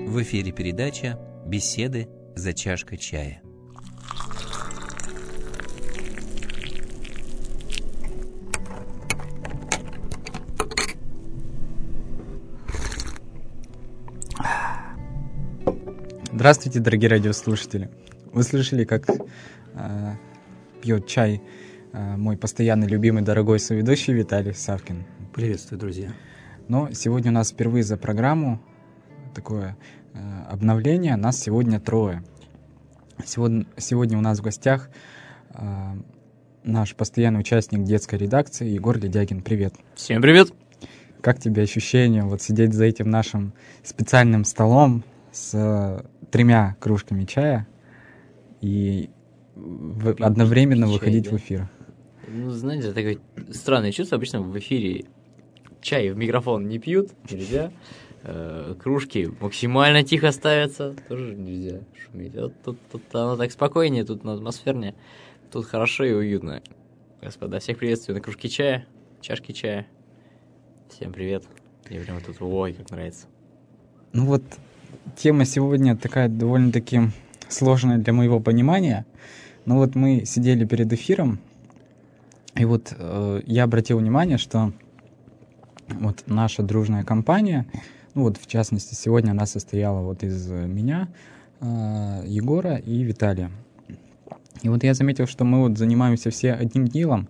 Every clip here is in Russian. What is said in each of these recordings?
В эфире передача «Беседы за чашкой чая». Здравствуйте, дорогие радиослушатели. Вы слышали, как пьет чай мой постоянный любимый дорогой соведущий Виталий Савкин. Приветствую, друзья. Но сегодня у нас впервые за программу такое обновление. Нас сегодня трое. Сегодня у нас в гостях наш постоянный участник детской редакции Егор Ледягин. Привет. Всем привет. Как тебе ощущение вот сидеть за этим нашим специальным столом с 3 кружками чая и одновременно выходить в эфир? Ну, знаете, такое странное чувство. Обычно в эфире чай в микрофон не пьют, нельзя. Кружки максимально тихо ставятся, тоже нельзя шуметь. Вот тут оно так спокойнее, тут атмосфернее, тут хорошо и уютно. Господа, всех приветствую на кружке чая, чашке чая. Всем привет. Мне прямо тут, ой, как нравится. Ну вот, тема сегодня такая довольно-таки сложная для моего понимания. Но вот мы сидели перед эфиром, и вот я обратил внимание, что вот наша дружная компания, ну вот в частности сегодня она состояла вот из меня, Егора и Виталия. И вот я заметил, что мы вот занимаемся все одним делом,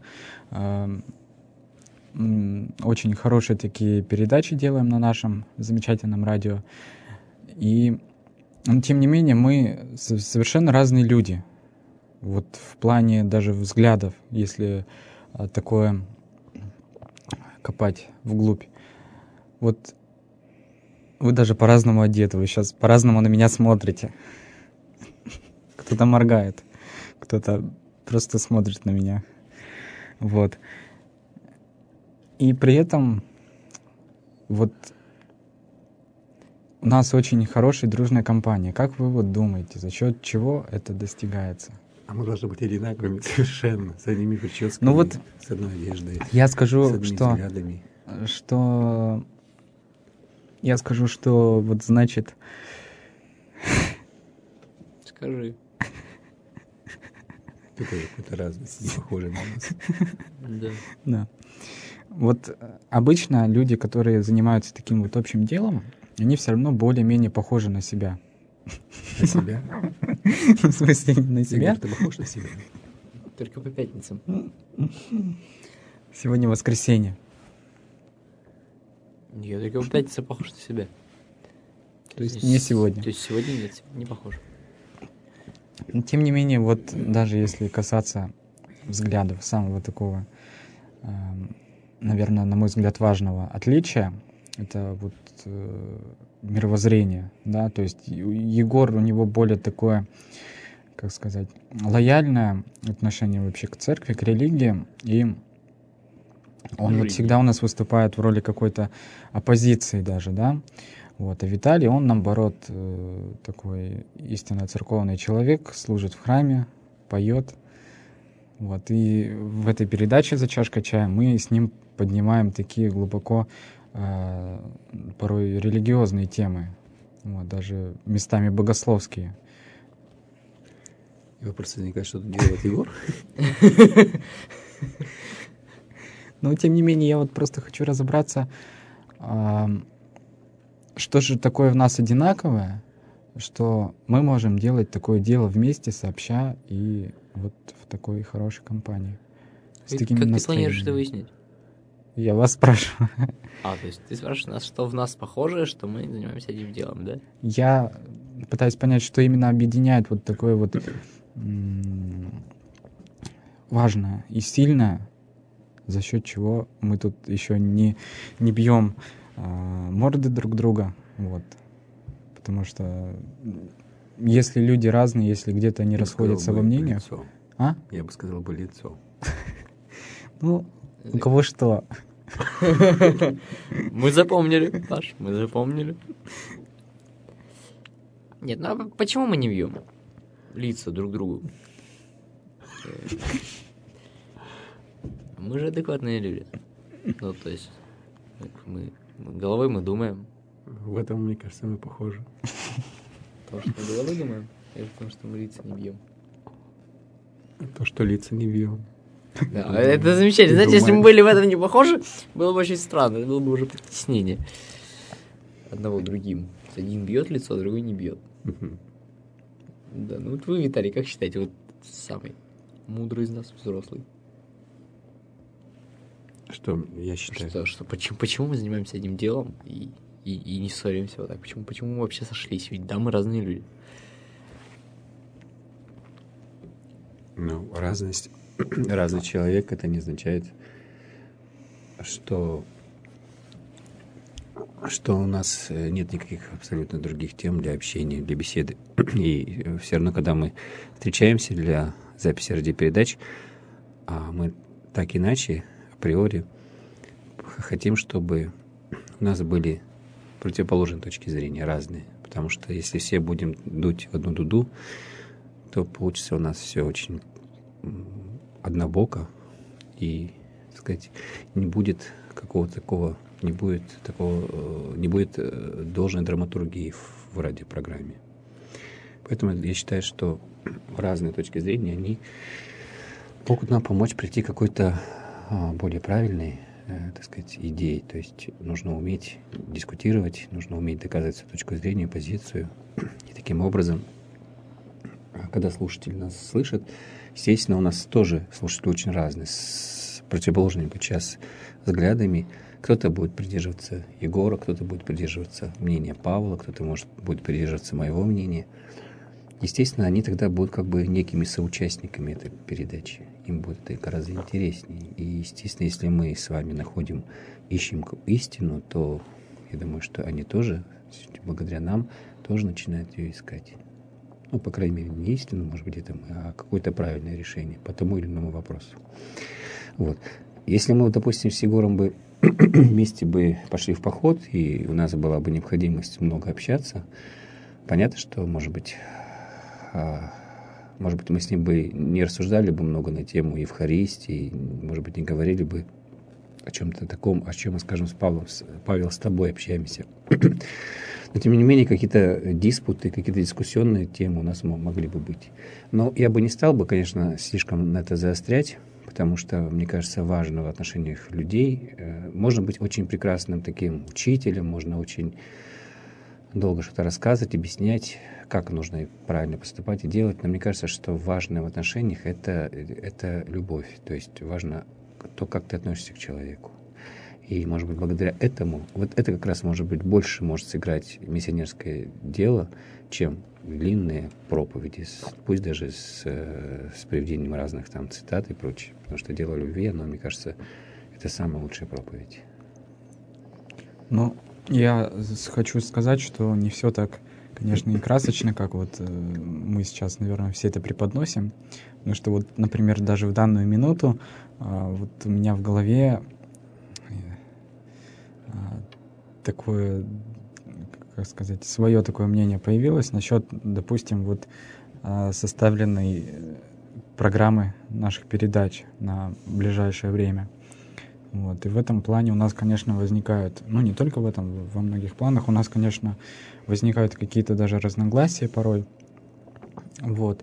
очень хорошие такие передачи делаем на нашем замечательном радио. И тем не менее мы совершенно разные люди. Вот в плане даже взглядов, если такое копать вглубь. Вот вы даже по-разному одеты, вы сейчас по-разному на меня смотрите. Кто-то моргает, кто-то просто смотрит на меня. Вот. И при этом вот у нас очень хорошая дружная компания. Как вы вот думаете, за счет чего это достигается? А мы должны быть одинаковыми совершенно, с одними прическами, ну вот с одной одеждой, я скажу, с одними взглядами. Я скажу, что вот значит... Скажи. Ты тоже какой-то разность, не похожий на нас. Да. Вот обычно люди, которые занимаются таким вот общим делом, они все равно более-менее похожи на себя. На себя? В смысле, на себя? Егор, ты похож на себя? Только по пятницам. Сегодня воскресенье. Я только по пятницам похож на себя. То есть не сегодня. То есть сегодня нет, не похож. Тем не менее, вот даже если касаться взглядов, самого такого, наверное, на мой взгляд, важного отличия, это вот мировоззрение, да, то есть Егор, у него более такое, как сказать, лояльное отношение вообще к церкви, к религии, и он вот всегда у нас выступает в роли какой-то оппозиции даже, да, вот, а Виталий, он, наоборот, такой истинно церковный человек, служит в храме, поет, вот, и в этой передаче «За чашкой чая» мы с ним поднимаем такие глубоко порой религиозные темы, вот, даже местами богословские. И вопрос возникает, что тут делает Егор? Но, тем не менее, я вот просто хочу разобраться, что же такое в нас одинаковое, что мы можем делать такое дело вместе, сообща, и вот в такой хорошей компании. Как ты планируешь это выяснить? Я вас спрашиваю. То есть ты спрашиваешь нас, что в нас похоже, что мы занимаемся одним делом, да? Я пытаюсь понять, что именно объединяет вот такое вот важное и сильное, за счет чего мы тут еще не бьем морды друг друга, вот. Потому что если люди разные, если где-то они расходятся во мнениях... Я бы сказал бы лицо. Ну, у кого что. Мы запомнили, Паш, мы запомнили. Нет, ну а почему мы не бьем лица друг другу? Мы же адекватные люди. Ну, то есть, мы головой мы думаем. В этом, мне кажется, мы похожи. Потому что мы головы думаем, или потому что мы лица не бьем. То, что лица не бьем. Да, это замечательно. Знаете, если мы были в этом не похожи, было бы очень странно. Это было бы уже притеснение. Одного другим. Один бьет лицо, а другой не бьет. Да, ну вот вы, Виталий, как считаете, вот самый мудрый из нас, взрослый? Что я считаю? Почему мы занимаемся одним делом и не ссоримся вот так? Почему мы вообще сошлись? Ведь да, мы разные люди. Ну, разность. Разный человек, это не означает, что у нас нет никаких абсолютно других тем для общения, для беседы. И все равно, когда мы встречаемся для записи радиопередач, мы так иначе, априори, хотим, чтобы у нас были противоположные точки зрения, разные. Потому что если все будем дуть в одну дуду, то получится у нас все очень однобоко, и, так сказать, не будет какого-то такого, не будет должной драматургии в радиопрограмме. Поэтому я считаю, что разные точки зрения, они могут нам помочь прийти к какой-то более правильной, так сказать, идее. То есть нужно уметь дискутировать, нужно уметь доказывать свою точку зрения, позицию. И таким образом, когда слушатель нас слышит, естественно, у нас тоже слушатели очень разные, с противоположными подчас взглядами. Кто-то будет придерживаться Егора, кто-то будет придерживаться мнения Павла, кто-то, может, будет придерживаться моего мнения. Естественно, они тогда будут как бы некими соучастниками этой передачи. Им будет это гораздо интереснее. И, естественно, если мы с вами ищем истину, то я думаю, что они тоже, благодаря нам, тоже начинают ее искать. Ну, по крайней мере, не истину, может быть, это мы, а какое-то правильное решение по тому или иному вопросу. Вот. Если мы, допустим, с Егором бы вместе бы пошли в поход, и у нас была бы необходимость много общаться, понятно, что, может быть, мы с ним бы не рассуждали бы много на тему Евхаристии, может быть, не говорили бы о чем-то таком, о чем мы, скажем, с Павлом, Павел, с тобой общаемся. Но, тем не менее, какие-то диспуты, какие-то дискуссионные темы у нас могли бы быть. Но я бы не стал бы, конечно, слишком на это заострять, потому что, мне кажется, важно в отношениях людей. Можно быть очень прекрасным таким учителем, можно очень долго что-то рассказывать, объяснять, как нужно правильно поступать и делать. Но мне кажется, что важно в отношениях это любовь. То есть важно то, как ты относишься к человеку. И, может быть, благодаря этому, вот это как раз, может быть, больше может сыграть миссионерское дело, чем длинные проповеди, пусть даже с приведением разных там цитат и прочее. Потому что дело любви, оно, мне кажется, это самая лучшая проповедь. Ну, я хочу сказать, что не все так, конечно, и красочно, как вот мы сейчас, наверное, все это преподносим. Потому что вот, например, даже в данную минуту вот у меня в голове такое, как сказать, свое такое мнение появилось насчет, допустим, вот составленной программы наших передач на ближайшее время. Вот. И в этом плане у нас, конечно, возникают, ну не только в этом, во многих планах у нас, конечно, возникают какие-то даже разногласия порой. Вот.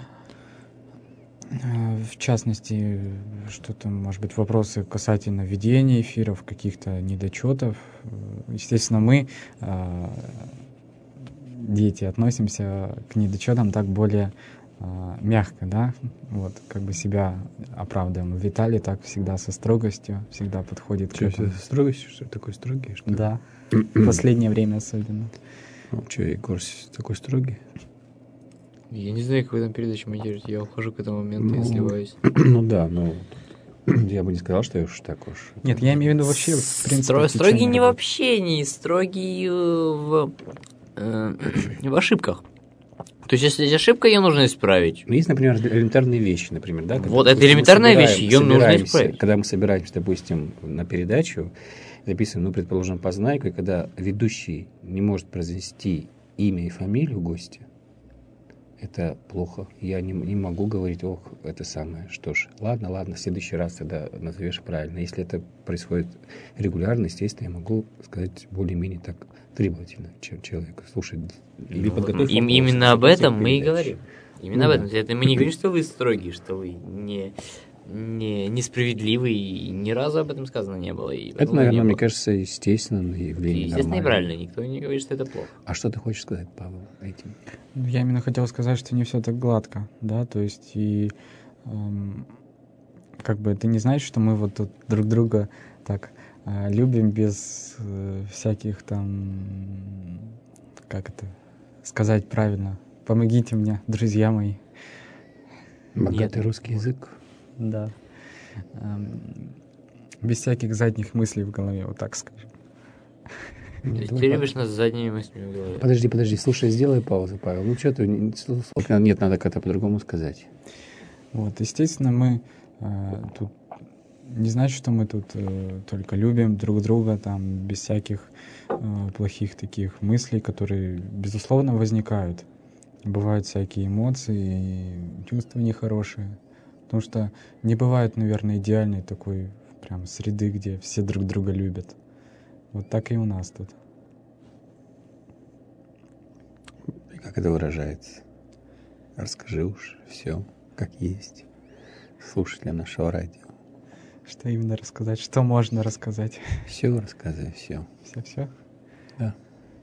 В частности, что-то, может быть, вопросы касательно ведения эфиров, каких-то недочетов. Естественно, мы, дети, относимся к недочетам так более мягко, да, вот, как бы себя оправдываем. Виталий так всегда со строгостью, всегда подходит к этому. Со строгостью? Что такой строгий? Что да, в последнее время особенно. Ну, что, Егор такой строгий? Я не знаю, как вы там передачу монтируете. Я ухожу к этому моменту и сливаюсь. Ну да, ну я бы не сказал, что я уж так уж. Нет, я имею в виду вообще, в принципе, Строгий не в общении, строгий в ошибках. То есть, если есть ошибка, ее нужно исправить. Ну, есть, например, элементарные вещи, например, да? Вот, это элементарная вещь, ее нужно исправить. Когда мы собираемся, допустим, на передачу, записываем, ну, предположим, познайку, и когда ведущий не может произнести имя и фамилию гостя, это плохо. Я не могу говорить, ох, это самое. Что ж, ладно, в следующий раз тогда назовешь правильно. Если это происходит регулярно, естественно, я могу сказать более-менее так требовательно, чем человек. Слушай, или Ну, подготовь вопросы, именно об запусти этом мы и передачу. говорим. Именно об этом. Это мы не говорим, что вы строгие, что вы несправедливый, и ни разу об этом сказано не было. И Это, поэтому наверное, не мне было. кажется, естественное явление. Естественно, и нормальное. правильно. Никто не говорит, что это плохо. А что ты хочешь сказать, Павел, этим? Ну, я именно хотел сказать, что не все так гладко, да, то есть и как бы это не значит, что мы вот тут друг друга так любим без всяких там, как это сказать правильно, помогите мне, друзья мои. Богатый Нет. русский язык. Да. Без всяких задних мыслей в голове, вот так скажем. Нет, Ты давай, любишь нас задними мыслями в голове. Подожди, слушай, сделай паузу, Павел. Ну что ты, нет, надо как-то по-другому сказать. Вот, естественно, мы тут не значит, что мы тут только любим друг друга, там, без всяких плохих таких мыслей, которые, безусловно, возникают. Бывают всякие эмоции, чувства нехорошие. Потому что не бывает, наверное, идеальной такой прям среды, где все друг друга любят. Вот так и у нас тут. И как это выражается? Расскажи уж все, как есть, слушателям нашего радио. Что именно рассказать? Что можно рассказать? Все рассказывай, все. Все-все? Да.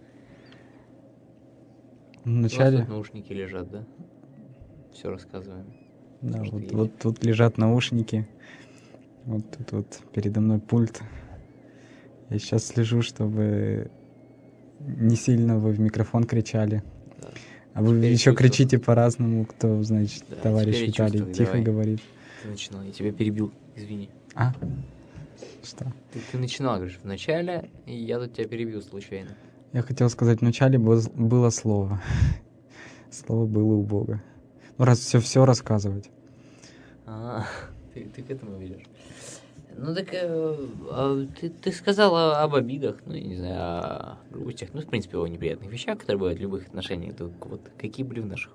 Вначале... У вас тут наушники лежат, да? Все рассказываем. Да, Что вот, есть. вот тут лежат наушники. Вот тут вот передо мной пульт. Я сейчас слежу, чтобы не сильно вы в микрофон кричали. Да. А вы Теперь еще чувствую. кричите по-разному, кто, значит, Да, товарищ теперь Виталий чувствую, тихо давай. говорит. Ты начинал, я тебя перебил, извини. А? Что? Ты начинал, говоришь, в начале, и я тут тебя перебил случайно. Я хотел сказать, вначале было слово. Слово было у Бога. Ну, раз все рассказывать. Ты к этому ведешь. Ну так ты сказал об обидах, ну, я не знаю, о грустях, ну, в принципе, о неприятных вещах, которые бывают в любых отношениях. Так вот, какие были в наших?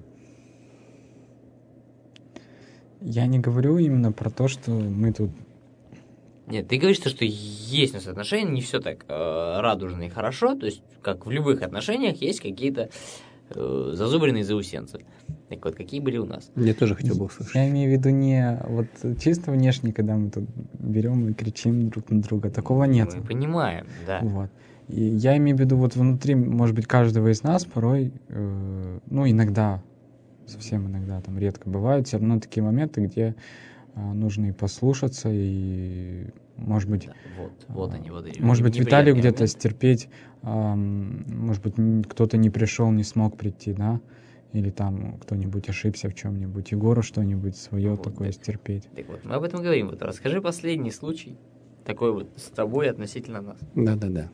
Я не говорю именно про то, что мы тут... Нет, ты говоришь, что есть у нас отношения, не все так радужно и хорошо, то есть, как в любых отношениях, есть какие-то зазубренные заусенцы. Так вот, какие были у нас? Я тоже хотел бы услышать. Я имею в виду не вот чисто внешне, когда мы тут берем и кричим друг на друга. Такого нет. Мы понимаем, да. Вот. И я имею в виду вот внутри, может быть, каждого из нас порой, ну, иногда, совсем иногда, там редко бывают все равно такие моменты, где нужно и послушаться, и, может быть... Да, вот они. Может быть, неприятные Виталию где-то моменты. стерпеть, может быть, кто-то не пришел, не смог прийти, да? Или там кто-нибудь ошибся в чем-нибудь, Егору что-нибудь свое Вот, такое да. стерпеть. Так вот, мы об этом говорим. Вот расскажи последний случай, такой вот с тобой относительно нас. Да.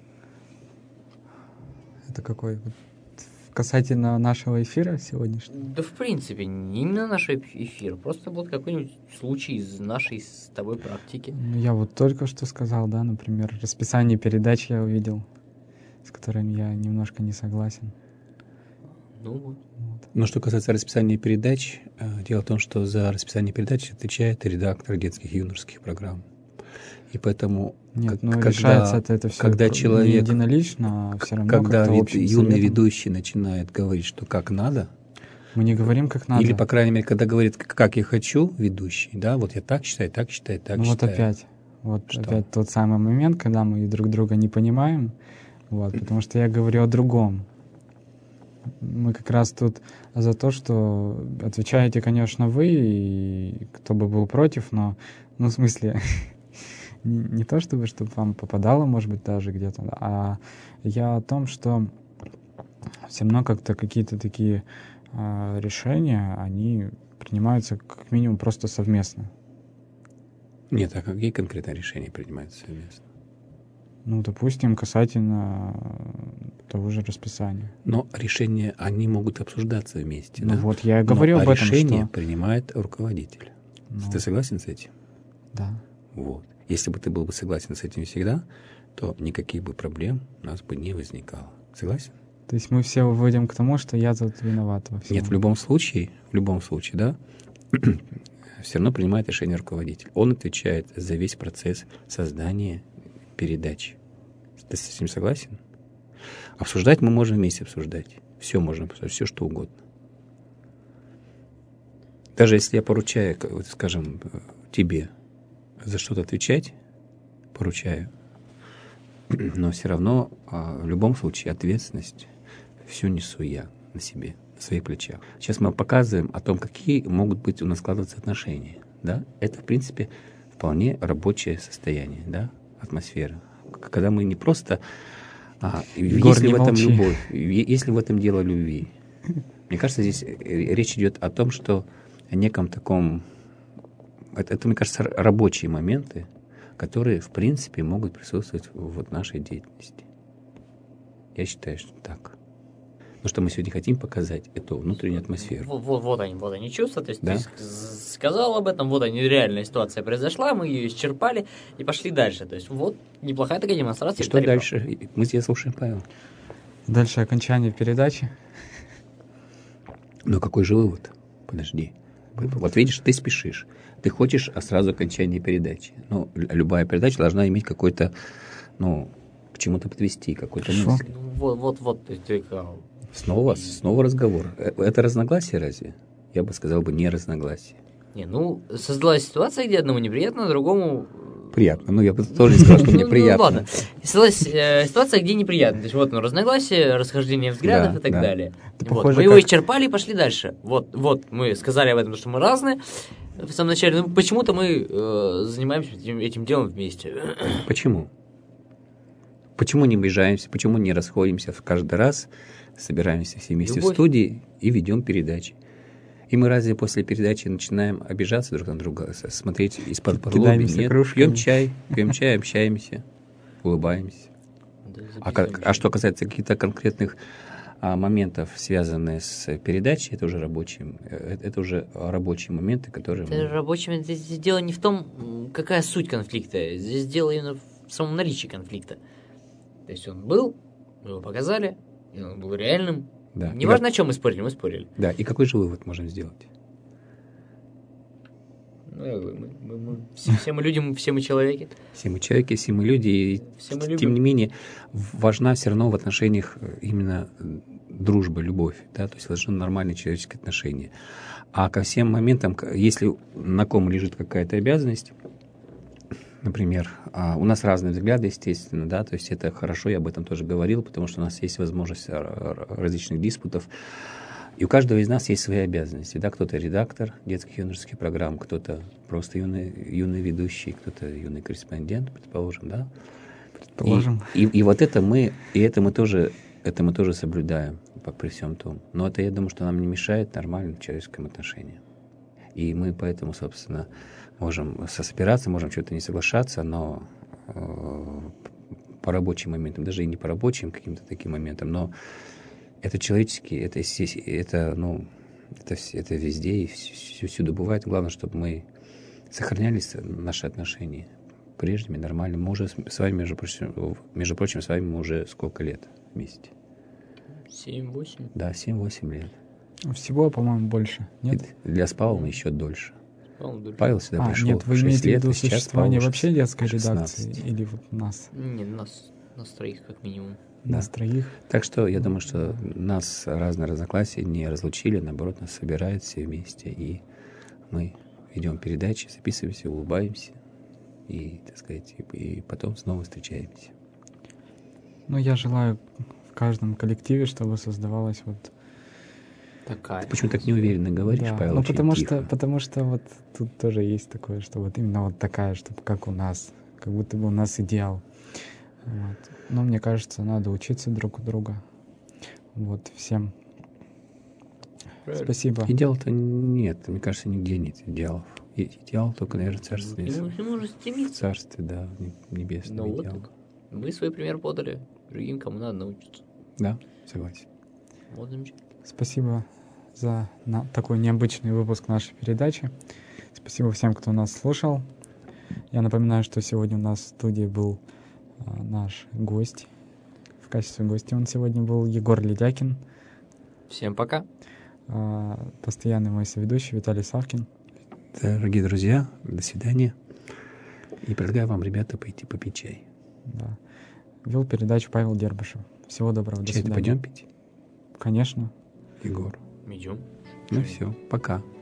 Это какой? Вот касательно нашего эфира сегодняшнего? Да, в принципе, не именно наш эфир, просто вот какой-нибудь случай из нашей с тобой практики. Ну, я вот только что сказал, да, например, расписание передач я увидел, с которым я немножко не согласен. Ну вот. Но что касается расписания передач, дело в том, что за расписание передач отвечает редактор детских и юношеских программ. И поэтому, Нет, ну решается это все когда не человек, единолично, а все равно когда как-то общим юный советом. ведущий начинает говорить, что как надо, Мы не говорим, как надо. или, по крайней мере, когда говорит, как я хочу, ведущий, да, вот я так считаю, так ну вот считаю. опять тот самый момент, когда мы друг друга не понимаем, вот, потому что я говорю о другом. Мы как раз тут за то, что отвечаете, конечно, вы, и кто бы был против, но, ну, в смысле, не то чтобы вам попадало, может быть, даже где-то, а я о том, что все равно как-то какие-то такие решения, они принимаются как минимум просто совместно. Нет, а какие конкретно решения принимаются совместно? Ну, допустим, касательно того же расписания. Но решения, они могут обсуждаться вместе, Ну да? вот я и говорю об этом, решение что... принимает руководитель. Ну, Ты согласен с этим? да. Вот. Если бы ты был бы согласен с этим всегда, то никаких бы проблем у нас бы не возникало. Согласен? То есть мы все выводим к тому, что я тут виноват во всем. Нет, в любом случае, да, все равно принимает решение руководитель. Он отвечает за весь процесс создания передачи. Ты с этим согласен? Обсуждать мы можем вместе обсуждать. Все можно обсуждать, все что угодно. Даже если я поручаю, скажем, тебе за что-то отвечать, поручаю, но все равно в любом случае ответственность всю несу я на себе, на своих плечах. Сейчас мы показываем о том, какие могут быть у нас складываться отношения. Да? Это, в принципе, вполне рабочее состояние, да? Атмосфера. Когда мы не просто... Егор, не молчи. Если в этом дело любви. Мне кажется, здесь речь идет о том, что о неком таком... Это, мне кажется, рабочие моменты, которые, в принципе, могут присутствовать в нашей деятельности. Я считаю, что так. Но что мы сегодня хотим показать, эту внутреннюю атмосферу. Вот они чувства, то есть Да? ты сказал об этом, вот они, реальная ситуация произошла, мы ее исчерпали и пошли дальше. То есть вот неплохая такая демонстрация. И что дальше? Мы тебя слушаем, Павел. Дальше окончание передачи. Но какой же вывод? Подожди. Вот видишь, ты спешишь. Ты хочешь сразу окончание передачи. Но любая передача должна иметь какой-то, к чему-то подвести, какой-то мысли. Вот. Снова разговор. Это разногласие разве? Я бы сказал, не разногласие. Создалась ситуация, где одному неприятно, а другому... Приятно. Я бы тоже не сказал, что мне приятно. Ладно. Создалась ситуация, где неприятно. То есть вот разногласие, расхождение взглядов и так далее. Мы его исчерпали и пошли дальше. Вот мы сказали об этом, что мы разные в самом начале. Но почему-то мы занимаемся этим делом вместе. Почему? Почему не обижаемся? Почему не расходимся? Каждый раз собираемся все вместе в студии и ведем передачи. И мы разве после передачи начинаем обижаться друг на друга, смотреть из-под лоби? Нет, пьем чай, общаемся, улыбаемся. А что касается каких-то конкретных моментов, связанных с передачей, это уже рабочие моменты, которые... Это рабочие моменты. Здесь дело не в том, какая суть конфликта. Здесь дело именно в самом наличии конфликта. То есть он был, мы его показали, и он был реальным. Да. Неважно, о чем мы спорили. Да, и какой же вывод можем сделать? Все мы люди, все мы человеки. Все мы человеки, все мы люди. И тем не менее, важна все равно в отношениях именно дружба, любовь. Да? То есть должны нормальные человеческие отношения. А ко всем моментам, если на ком лежит какая-то обязанность, например, у нас разные взгляды, естественно, да, то есть это хорошо, я об этом тоже говорил, потому что у нас есть возможность различных диспутов, и у каждого из нас есть свои обязанности, да, кто-то редактор детских юношеских программ, кто-то просто юный ведущий, кто-то юный корреспондент, предположим, да. Предположим. И вот это мы тоже соблюдаем при всем том, но это, я думаю, что нам не мешает нормальным человеческим отношениям. И мы поэтому, собственно, можем собираться, можем что-то не соглашаться, но по рабочим моментам, даже и не по рабочим каким-то таким моментам, но это человечески, это везде и всюду бывает. Главное, чтобы мы сохраняли наши отношения прежними, нормальными. Мы уже с вами, между прочим, с вами мы уже сколько лет вместе? 7-8? Да, 7-8 лет. Всего, по-моему, больше. Нет? Для Павла еще дольше. Павел сюда пришел. Нет, вы 6 имеете лет, в виду сейчас существование Павлу вообще детской 16. редакции? Или вот нас? Нет, нас троих как минимум. Нас троих. Так что я думаю, что нас разные разногласия не разлучили, наоборот, нас собирают все вместе, и мы ведем передачи, записываемся, улыбаемся, и, так сказать, и потом снова встречаемся. Я желаю в каждом коллективе, чтобы создавалась вот такая. Ты почему так неуверенно говоришь, да. Павел? Потому что вот тут тоже есть такое, что вот именно вот такая, чтобы как у нас, как будто бы у нас идеал. Вот. Но мне кажется, надо учиться друг у друга. Вот, всем. Правильно. Спасибо. Идеала-то нет, мне кажется, нигде нет идеалов. Идеал только, наверное, царство. Ему же стремиться. В царстве, да, небесном идеал. Вот мы свой пример подали, другим кому надо научиться. Да, согласен. Вот замечательно. Спасибо за такой необычный выпуск нашей передачи. Спасибо всем, кто нас слушал. Я напоминаю, что сегодня у нас в студии был наш гость В качестве гостя он сегодня был Егор Ледякин, Всем пока. постоянный мой соведущий Виталий Савкин. Дорогие друзья, до свидания. И предлагаю вам, ребята, пойти попить чай. Да. Вел передачу Павел Дербышев. Всего доброго, до Чай-то свидания. пойдем пить, Конечно. Егор? Идем. Ну все, пока.